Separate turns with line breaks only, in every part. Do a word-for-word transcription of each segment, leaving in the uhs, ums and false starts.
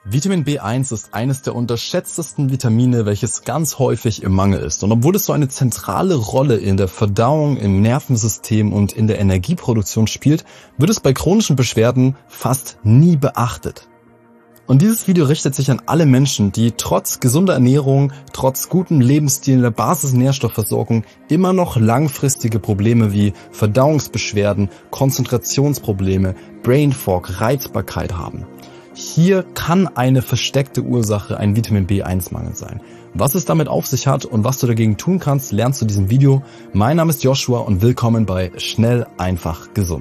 Vitamin B eins ist eines der unterschätztesten Vitamine, welches ganz häufig im Mangel ist. Und obwohl es so eine zentrale Rolle in der Verdauung, im Nervensystem und in der Energieproduktion spielt, wird es bei chronischen Beschwerden fast nie beachtet. Und dieses Video richtet sich an alle Menschen, die trotz gesunder Ernährung, trotz gutem Lebensstil, der Basisnährstoffversorgung immer noch langfristige Probleme wie Verdauungsbeschwerden, Konzentrationsprobleme, Brain Fog, Reizbarkeit haben. Hier kann eine versteckte Ursache ein Vitamin B eins Mangel sein. Was es damit auf sich hat und was du dagegen tun kannst, lernst du in diesem Video. Mein Name ist Joshua und willkommen bei Schnell, einfach, gesund.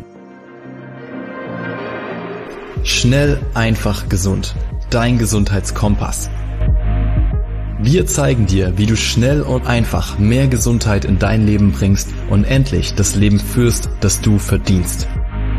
Schnell, einfach, gesund. Dein Gesundheitskompass. Wir zeigen dir, wie du schnell und einfach mehr Gesundheit in dein Leben bringst und endlich das Leben führst, das du verdienst.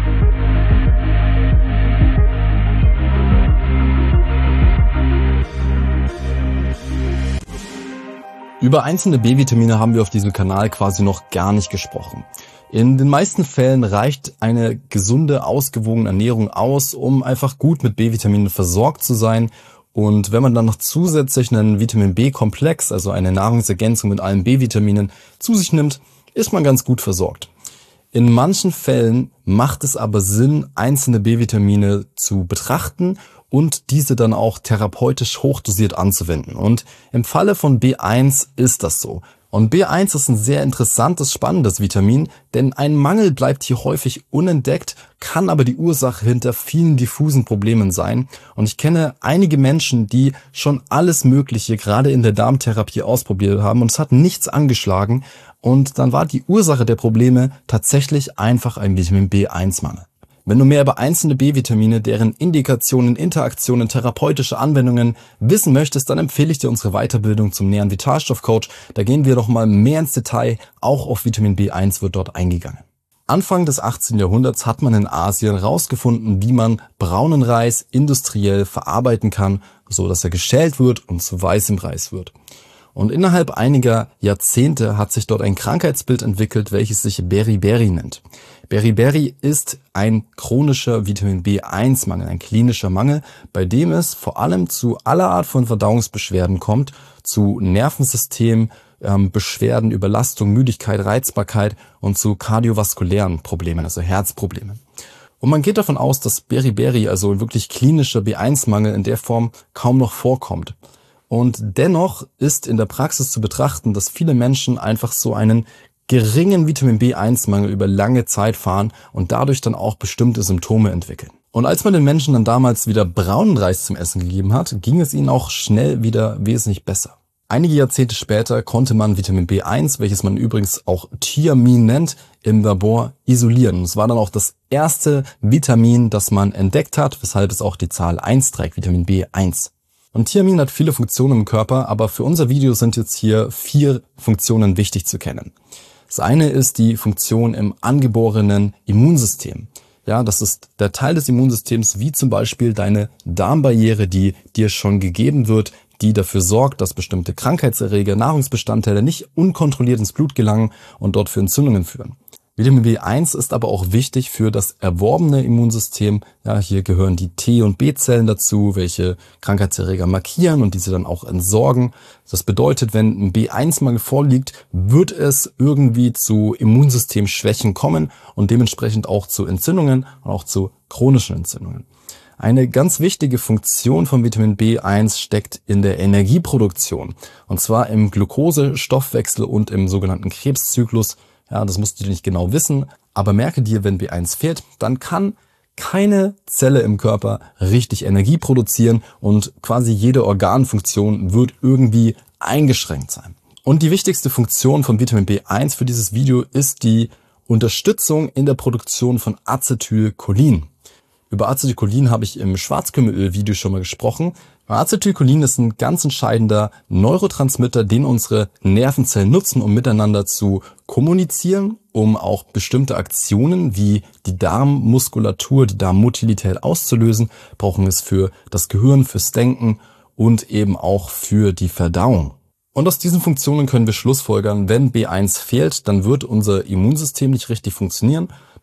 Über einzelne B-Vitamine haben wir auf diesem Kanal quasi noch gar nicht gesprochen. In den meisten Fällen reicht eine gesunde, ausgewogene Ernährung aus, um einfach gut mit B-Vitaminen versorgt zu sein. Und wenn man dann noch zusätzlich einen Vitamin-B-Komplex, also eine Nahrungsergänzung mit allen B-Vitaminen, zu sich nimmt, ist man ganz gut versorgt. In manchen Fällen macht es aber Sinn, einzelne B-Vitamine zu betrachten und diese dann auch therapeutisch hochdosiert anzuwenden. Und im Falle von B eins ist das so. Und B eins ist ein sehr interessantes, spannendes Vitamin, denn ein Mangel bleibt hier häufig unentdeckt, kann aber die Ursache hinter vielen diffusen Problemen sein. Und ich kenne einige Menschen, die schon alles Mögliche gerade in der Darmtherapie ausprobiert haben und es hat nichts angeschlagen. Und dann war die Ursache der Probleme tatsächlich einfach ein Vitamin B eins Mangel. Wenn du mehr über einzelne B-Vitamine, deren Indikationen, Interaktionen, therapeutische Anwendungen wissen möchtest, dann empfehle ich dir unsere Weiterbildung zum Nähern Vitalstoffcoach. Da gehen wir noch mal mehr ins Detail. Auch auf Vitamin B eins wird dort eingegangen. Anfang des achtzehnten Jahrhunderts hat man in Asien herausgefunden, wie man braunen Reis industriell verarbeiten kann, so dass er geschält wird und zu weißem Reis wird. Und innerhalb einiger Jahrzehnte hat sich dort ein Krankheitsbild entwickelt, welches sich Beriberi nennt. Beriberi ist ein chronischer Vitamin B eins Mangel, ein klinischer Mangel, bei dem es vor allem zu aller Art von Verdauungsbeschwerden kommt, zu Nervensystembeschwerden, Überlastung, Müdigkeit, Reizbarkeit und zu kardiovaskulären Problemen, also Herzproblemen. Und man geht davon aus, dass Beriberi, also ein wirklich klinischer B eins Mangel in der Form, kaum noch vorkommt. Und dennoch ist in der Praxis zu betrachten, dass viele Menschen einfach so einen geringen Vitamin B eins Mangel über lange Zeit fahren und dadurch dann auch bestimmte Symptome entwickeln. Und als man den Menschen dann damals wieder braunen Reis zum Essen gegeben hat, ging es ihnen auch schnell wieder wesentlich besser. Einige Jahrzehnte später konnte man Vitamin B eins, welches man übrigens auch Thiamin nennt, im Labor isolieren. Es war dann auch das erste Vitamin, das man entdeckt hat, weshalb es auch die Zahl eins trägt, Vitamin B eins. Und Thiamin hat viele Funktionen im Körper, aber für unser Video sind jetzt hier vier Funktionen wichtig zu kennen. Das eine ist die Funktion im angeborenen Immunsystem. Ja, das ist der Teil des Immunsystems, wie zum Beispiel deine Darmbarriere, die dir schon gegeben wird, die dafür sorgt, dass bestimmte Krankheitserreger, Nahrungsbestandteile nicht unkontrolliert ins Blut gelangen und dort für Entzündungen führen. Vitamin B eins ist aber auch wichtig für das erworbene Immunsystem. Ja, hier gehören die T- und B-Zellen dazu, welche Krankheitserreger markieren und diese dann auch entsorgen. Das bedeutet, wenn ein B eins Mangel vorliegt, wird es irgendwie zu Immunsystemschwächen kommen und dementsprechend auch zu Entzündungen und auch zu chronischen Entzündungen. Eine ganz wichtige Funktion von Vitamin B eins steckt in der Energieproduktion, und zwar im Glukosestoffwechsel und im sogenannten Krebszyklus. Ja, das musst du nicht genau wissen, aber merke dir, wenn B eins fehlt, dann kann keine Zelle im Körper richtig Energie produzieren und quasi jede Organfunktion wird irgendwie eingeschränkt sein. Und die wichtigste Funktion von Vitamin B eins für dieses Video ist die Unterstützung in der Produktion von Acetylcholin. Über Acetylcholin habe ich im Schwarzkümmelöl-Video schon mal gesprochen. Acetylcholin ist ein ganz entscheidender Neurotransmitter, den unsere Nervenzellen nutzen, um miteinander zu kommunizieren, um auch bestimmte Aktionen wie die Darmmuskulatur, die Darmmotilität auszulösen, brauchen es für das Gehirn, fürs Denken und eben auch für die Verdauung. Und aus diesen Funktionen können wir schlussfolgern, wenn B eins fehlt, dann wird unser Immunsystem nicht richtig funktionieren.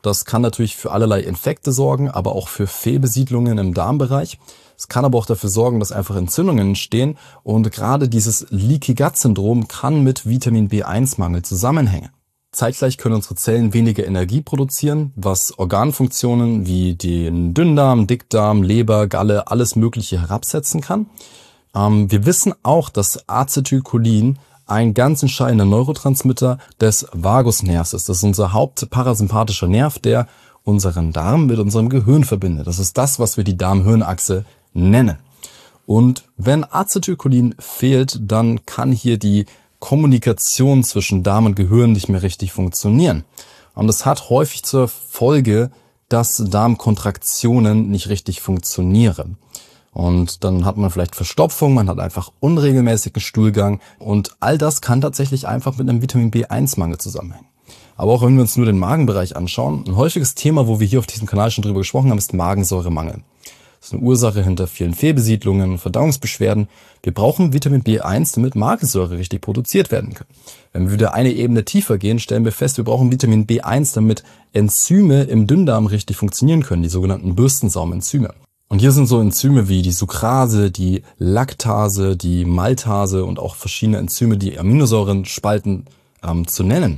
Das kann natürlich für allerlei Infekte sorgen, aber auch für Fehlbesiedlungen im Darmbereich. Es kann aber auch dafür sorgen, dass einfach Entzündungen entstehen. Und gerade dieses Leaky Gut Syndrom kann mit Vitamin B eins Mangel zusammenhängen. Zeitgleich können unsere Zellen weniger Energie produzieren, was Organfunktionen wie den Dünndarm, Dickdarm, Leber, Galle, alles Mögliche herabsetzen kann. Ähm, wir wissen auch, dass Acetylcholin ein ganz entscheidender Neurotransmitter des Vagusnervs ist. Das ist unser hauptparasympathischer Nerv, der unseren Darm mit unserem Gehirn verbindet. Das ist das, was wir die Darm-Hirn-Achse nennen. Und wenn Acetylcholin fehlt, dann kann hier die Kommunikation zwischen Darm und Gehirn nicht mehr richtig funktionieren. Und das hat häufig zur Folge, dass Darmkontraktionen nicht richtig funktionieren. Und dann hat man vielleicht Verstopfung, man hat einfach unregelmäßigen Stuhlgang und all das kann tatsächlich einfach mit einem Vitamin B eins Mangel zusammenhängen. Aber auch wenn wir uns nur den Magenbereich anschauen, ein häufiges Thema, wo wir hier auf diesem Kanal schon drüber gesprochen haben, ist Magensäuremangel. Das ist eine Ursache hinter vielen Fehlbesiedlungen und Verdauungsbeschwerden. Wir brauchen Vitamin B eins, damit Magensäure richtig produziert werden kann. Wenn wir wieder eine Ebene tiefer gehen, stellen wir fest, wir brauchen Vitamin B eins, damit Enzyme im Dünndarm richtig funktionieren können, die sogenannten Bürstensaumenzyme. Und hier sind so Enzyme wie die Sucrase, die Laktase, die Maltase und auch verschiedene Enzyme, die Aminosäuren spalten, ähm, zu nennen.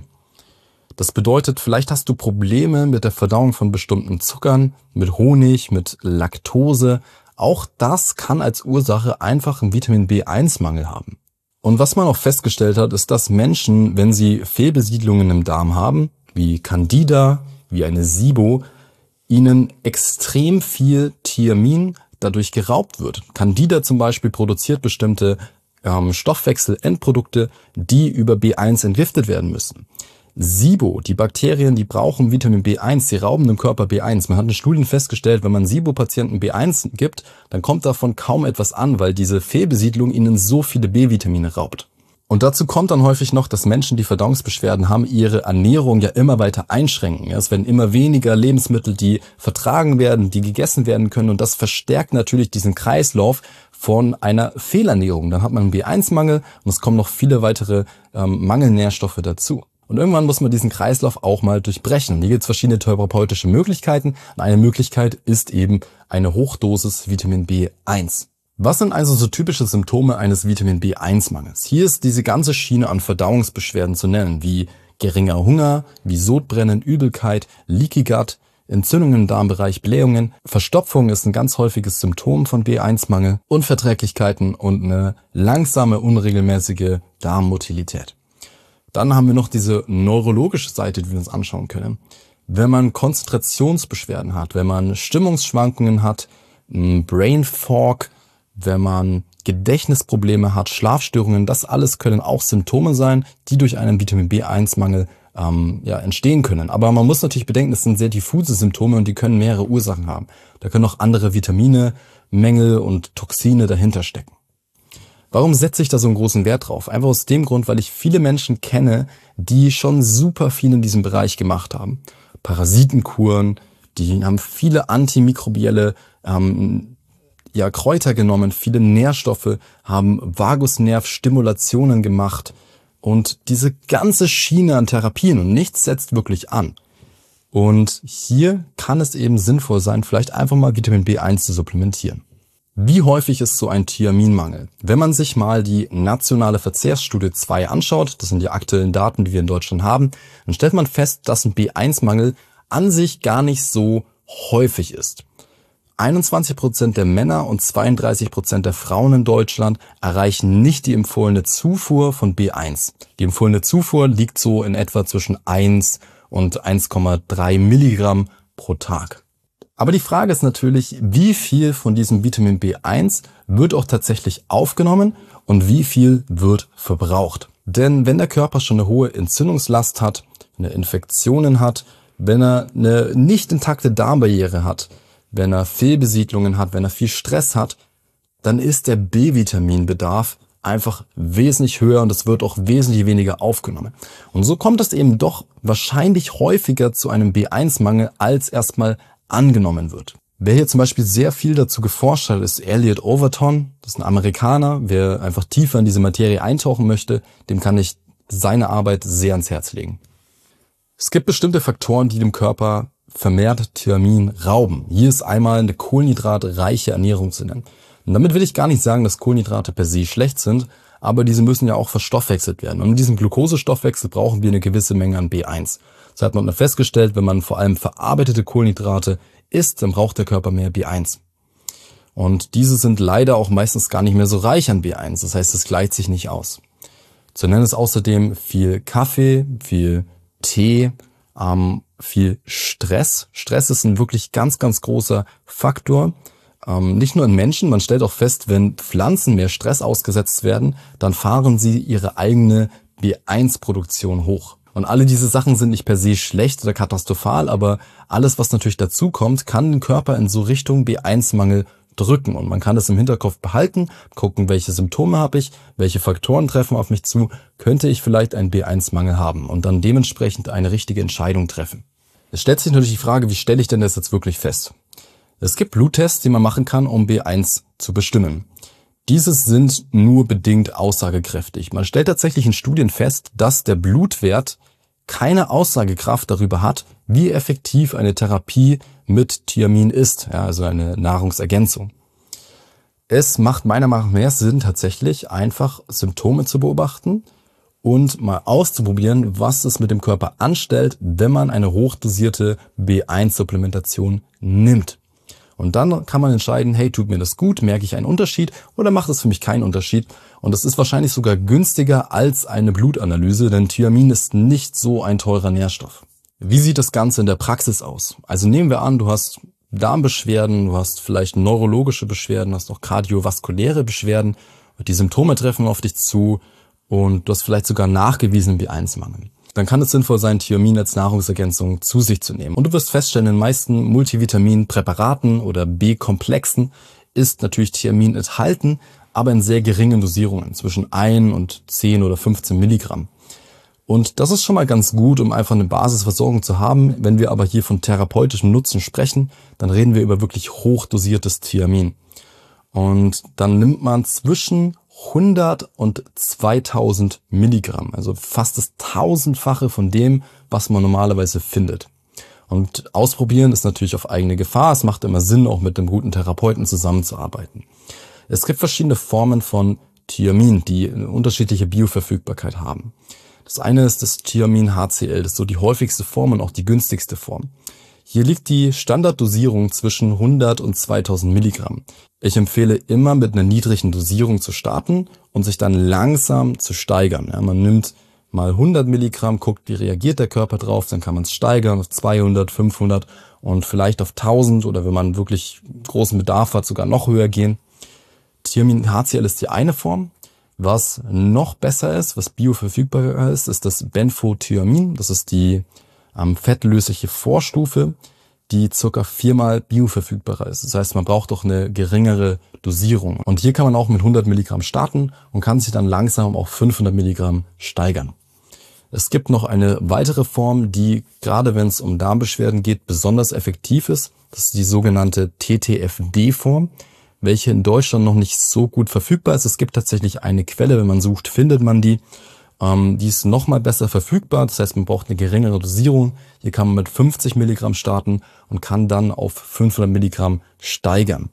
Das bedeutet, vielleicht hast du Probleme mit der Verdauung von bestimmten Zuckern, mit Honig, mit Laktose. Auch das kann als Ursache einfach einen Vitamin B eins Mangel haben. Und was man auch festgestellt hat, ist, dass Menschen, wenn sie Fehlbesiedlungen im Darm haben, wie Candida, wie eine SIBO, ihnen extrem viel Thiamin dadurch geraubt wird. Candida zum Beispiel produziert bestimmte ähm, Stoffwechselendprodukte, die über B eins entgiftet werden müssen. SIBO, die Bakterien, die brauchen Vitamin B eins, die rauben dem Körper B eins. Man hat in Studien festgestellt, wenn man SIBO-Patienten B eins gibt, dann kommt davon kaum etwas an, weil diese Fehlbesiedlung ihnen so viele B-Vitamine raubt. Und dazu kommt dann häufig noch, dass Menschen, die Verdauungsbeschwerden haben, ihre Ernährung ja immer weiter einschränken. Es werden immer weniger Lebensmittel, die vertragen werden, die gegessen werden können. Und das verstärkt natürlich diesen Kreislauf von einer Fehlernährung. Dann hat man einen B eins Mangel und es kommen noch viele weitere ähm, Mangelnährstoffe dazu. Und irgendwann muss man diesen Kreislauf auch mal durchbrechen. Hier gibt es verschiedene therapeutische Möglichkeiten. Und eine Möglichkeit ist eben eine Hochdosis Vitamin B eins. Was sind also so typische Symptome eines Vitamin B eins Mangels? Hier ist diese ganze Schiene an Verdauungsbeschwerden zu nennen, wie geringer Hunger, wie Sodbrennen, Übelkeit, Leaky Gut, Entzündungen im Darmbereich, Blähungen. Verstopfung ist ein ganz häufiges Symptom von B eins Mangel, Unverträglichkeiten und eine langsame, unregelmäßige Darmmotilität. Dann haben wir noch diese neurologische Seite, die wir uns anschauen können. Wenn man Konzentrationsbeschwerden hat, wenn man Stimmungsschwankungen hat, Brain Fog, wenn man Gedächtnisprobleme hat, Schlafstörungen, das alles können auch Symptome sein, die durch einen Vitamin B eins Mangel ähm, ja, entstehen können. Aber man muss natürlich bedenken, das sind sehr diffuse Symptome und die können mehrere Ursachen haben. Da können auch andere Vitamine, Mängel und Toxine dahinter stecken. Warum setze ich da so einen großen Wert drauf? Einfach aus dem Grund, weil ich viele Menschen kenne, die schon super viel in diesem Bereich gemacht haben. Parasitenkuren, die haben viele antimikrobielle ähm, ja, Kräuter genommen, viele Nährstoffe, haben Vagusnervstimulationen gemacht und diese ganze Schiene an Therapien und nichts setzt wirklich an. Und hier kann es eben sinnvoll sein, vielleicht einfach mal Vitamin B eins zu supplementieren. Wie häufig ist so ein Thiaminmangel? Wenn man sich mal die nationale Verzehrsstudie zwei anschaut, das sind die aktuellen Daten, die wir in Deutschland haben, dann stellt man fest, dass ein B eins Mangel an sich gar nicht so häufig ist. einundzwanzig Prozent der Männer und zweiunddreißig Prozent der Frauen in Deutschland erreichen nicht die empfohlene Zufuhr von B eins. Die empfohlene Zufuhr liegt so in etwa zwischen eins und eins Komma drei Milligramm pro Tag. Aber die Frage ist natürlich, wie viel von diesem Vitamin B eins wird auch tatsächlich aufgenommen und wie viel wird verbraucht. Denn wenn der Körper schon eine hohe Entzündungslast hat, wenn er Infektionen hat, wenn er eine nicht intakte Darmbarriere hat, wenn er Fehlbesiedlungen hat, wenn er viel Stress hat, dann ist der B-Vitaminbedarf einfach wesentlich höher und es wird auch wesentlich weniger aufgenommen. Und so kommt es eben doch wahrscheinlich häufiger zu einem B eins Mangel, als erstmal angenommen wird. Wer hier zum Beispiel sehr viel dazu geforscht hat, ist Elliot Overton. Das ist ein Amerikaner. Wer einfach tiefer in diese Materie eintauchen möchte, dem kann ich seine Arbeit sehr ans Herz legen. Es gibt bestimmte Faktoren, die dem Körper vermehrt Thiamin rauben. Hier ist einmal eine kohlenhydratreiche Ernährung zu nennen. Und damit will ich gar nicht sagen, dass Kohlenhydrate per se schlecht sind, aber diese müssen ja auch verstoffwechselt werden. Und in diesem Glukosestoffwechsel brauchen wir eine gewisse Menge an B eins. Das hat man festgestellt, wenn man vor allem verarbeitete Kohlenhydrate isst, dann braucht der Körper mehr B eins. Und diese sind leider auch meistens gar nicht mehr so reich an B eins. Das heißt, es gleicht sich nicht aus. Zu nennen ist außerdem viel Kaffee, viel Tee, ähm, viel Stress. Stress ist ein wirklich ganz, ganz großer Faktor. Ähm, nicht nur in Menschen, man stellt auch fest, wenn Pflanzen mehr Stress ausgesetzt werden, dann fahren sie ihre eigene B eins Produktion hoch. Und alle diese Sachen sind nicht per se schlecht oder katastrophal, aber alles, was natürlich dazu kommt, kann den Körper in so Richtung B eins Mangel drücken. Und man kann das im Hinterkopf behalten, gucken, welche Symptome habe ich, welche Faktoren treffen auf mich zu, könnte ich vielleicht einen B eins Mangel haben und dann dementsprechend eine richtige Entscheidung treffen. Es stellt sich natürlich die Frage, wie stelle ich denn das jetzt wirklich fest? Es gibt Bluttests, die man machen kann, um B eins zu bestimmen. Diese sind nur bedingt aussagekräftig. Man stellt tatsächlich in Studien fest, dass der Blutwert keine Aussagekraft darüber hat, wie effektiv eine Therapie mit Thiamin ist, ja, also eine Nahrungsergänzung. Es macht meiner Meinung nach mehr Sinn, tatsächlich einfach Symptome zu beobachten und mal auszuprobieren, was es mit dem Körper anstellt, wenn man eine hochdosierte B eins Supplementation nimmt. Und dann kann man entscheiden, hey, tut mir das gut, merke ich einen Unterschied oder macht es für mich keinen Unterschied? Und das ist wahrscheinlich sogar günstiger als eine Blutanalyse, denn Thiamin ist nicht so ein teurer Nährstoff. Wie sieht das Ganze in der Praxis aus? Also nehmen wir an, du hast Darmbeschwerden, du hast vielleicht neurologische Beschwerden, hast auch kardiovaskuläre Beschwerden, die Symptome treffen auf dich zu und du hast vielleicht sogar nachgewiesenen B eins Mangel. Dann kann es sinnvoll sein, Thiamin als Nahrungsergänzung zu sich zu nehmen. Und du wirst feststellen, in den meisten Multivitaminpräparaten oder B-Komplexen ist natürlich Thiamin enthalten, aber in sehr geringen Dosierungen, zwischen ein und zehn oder fünfzehn Milligramm. Und das ist schon mal ganz gut, um einfach eine Basisversorgung zu haben. Wenn wir aber hier von therapeutischem Nutzen sprechen, dann reden wir über wirklich hochdosiertes Thiamin. Und dann nimmt man zwischen hundert und zweitausend Milligramm, also fast das tausendfache von dem, was man normalerweise findet. Und ausprobieren ist natürlich auf eigene Gefahr. Es macht immer Sinn, auch mit einem guten Therapeuten zusammenzuarbeiten. Es gibt verschiedene Formen von Thiamin, die eine unterschiedliche Bioverfügbarkeit haben. Das eine ist das Thiamin H C L, das ist so die häufigste Form und auch die günstigste Form. Hier liegt die Standarddosierung zwischen hundert und zweitausend Milligramm. Ich empfehle immer mit einer niedrigen Dosierung zu starten und sich dann langsam zu steigern. Ja, man nimmt mal hundert Milligramm, guckt, wie reagiert der Körper drauf, dann kann man es steigern auf zweihundert, fünfhundert und vielleicht auf tausend oder wenn man wirklich großen Bedarf hat, sogar noch höher gehen. Thiamin H C L ist die eine Form. Was noch besser ist, was bioverfügbarer ist, ist das Benfotiamin. Das ist die ähm, fettlösliche Vorstufe, die circa viermal bioverfügbarer ist. Das heißt, man braucht doch eine geringere Dosierung. Und hier kann man auch mit hundert Milligramm starten und kann sich dann langsam auf fünfhundert Milligramm steigern. Es gibt noch eine weitere Form, die gerade wenn es um Darmbeschwerden geht, besonders effektiv ist. Das ist die sogenannte T T F D-Form, welche in Deutschland noch nicht so gut verfügbar ist. Es gibt tatsächlich eine Quelle, wenn man sucht, findet man die. Ähm, die ist nochmal besser verfügbar, das heißt, man braucht eine geringere Dosierung. Hier kann man mit fünfzig Milligramm starten und kann dann auf fünfhundert Milligramm steigern.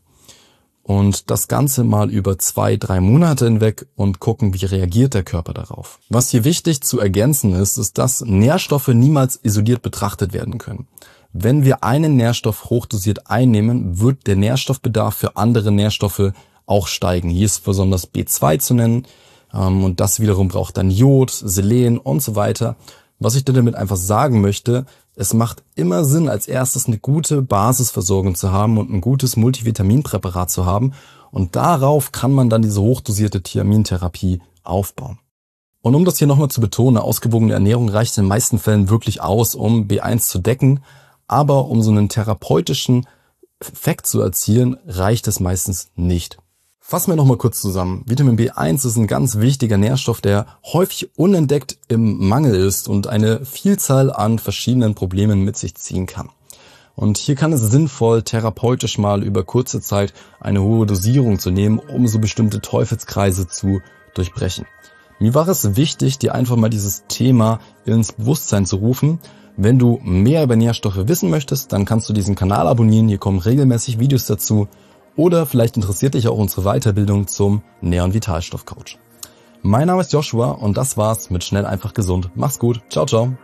Und das Ganze mal über zwei, drei Monate hinweg und gucken, wie reagiert der Körper darauf. Was hier wichtig zu ergänzen ist, ist, dass Nährstoffe niemals isoliert betrachtet werden können. Wenn wir einen Nährstoff hochdosiert einnehmen, wird der Nährstoffbedarf für andere Nährstoffe auch steigen. Hier ist besonders B zwei zu nennen und das wiederum braucht dann Jod, Selen und so weiter. Was ich damit einfach sagen möchte, es macht immer Sinn, als erstes eine gute Basisversorgung zu haben und ein gutes Multivitaminpräparat zu haben und darauf kann man dann diese hochdosierte Thiamintherapie aufbauen. Und um das hier nochmal zu betonen, eine ausgewogene Ernährung reicht in den meisten Fällen wirklich aus, um B eins zu decken. Aber um so einen therapeutischen Effekt zu erzielen, reicht es meistens nicht. Fassen wir nochmal kurz zusammen. Vitamin B eins ist ein ganz wichtiger Nährstoff, der häufig unentdeckt im Mangel ist und eine Vielzahl an verschiedenen Problemen mit sich ziehen kann. Und hier kann es sinnvoll, therapeutisch mal über kurze Zeit eine hohe Dosierung zu nehmen, um so bestimmte Teufelskreise zu durchbrechen. Mir war es wichtig, dir einfach mal dieses Thema ins Bewusstsein zu rufen. Wenn du mehr über Nährstoffe wissen möchtest, dann kannst du diesen Kanal abonnieren. Hier kommen regelmäßig Videos dazu. Oder vielleicht interessiert dich auch unsere Weiterbildung zum Nähr- und Vitalstoffcoach. Mein Name ist Joshua und das war's mit Schnell einfach gesund. Mach's gut. Ciao, ciao.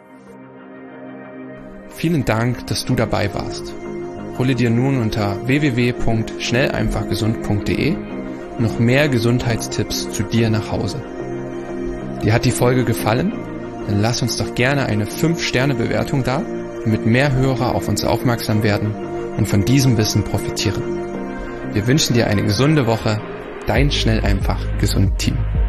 Vielen Dank, dass du dabei warst. Hole dir nun unter w w w punkt schnell einfach gesund punkt d e noch mehr Gesundheitstipps zu dir nach Hause. Dir hat die Folge gefallen? Dann lass uns doch gerne eine fünf Sterne Bewertung da, damit mehr Hörer auf uns aufmerksam werden und von diesem Wissen profitieren. Wir wünschen dir eine gesunde Woche. Dein Schnell einfach gesund Team.